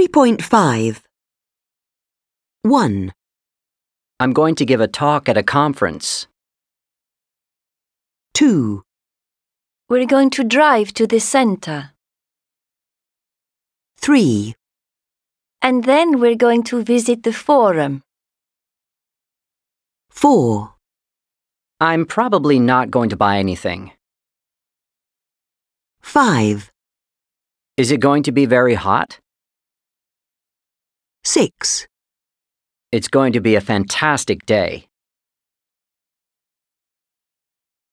3.5 1, I'm going to give a talk at a conference. 2, We're going to drive to the center. 3, And then we're going to visit the forum. 4, I'm probably not going to buy anything. 5, Is it going to be very hot? 6. It's going to be a fantastic day.